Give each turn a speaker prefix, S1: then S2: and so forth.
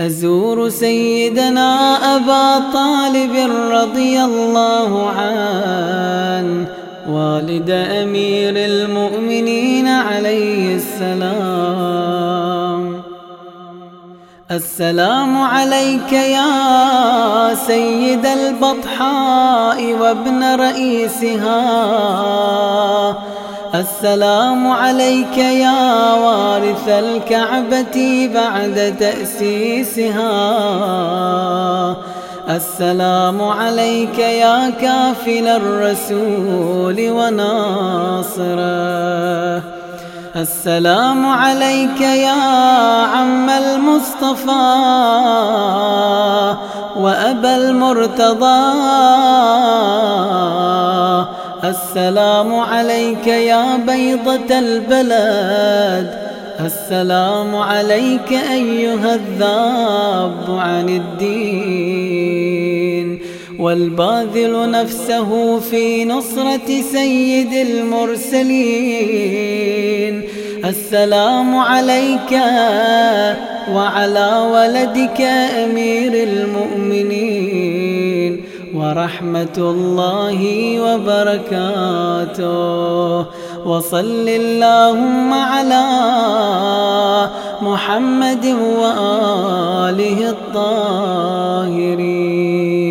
S1: أزور سيدنا أبا طالب رضي الله عنه والد أمير المؤمنين عليه السلام. السلام عليك يا سيد البطحاء وابن رئيسها، السلام عليك يا وارث الكعبة بعد تأسيسها، السلام عليك يا كافل الرسول وناصره، السلام عليك يا عم المصطفى وأبا المرتضى، السلام عليك يا بيضة البلد، السلام عليك أيها الذاب عن الدين والباذل نفسه في نصرة سيد المرسلين، السلام عليك وعلى ولدك أمير المؤمنين ورحمة الله وبركاته، وصل اللهم على محمد وآله الطاهرين.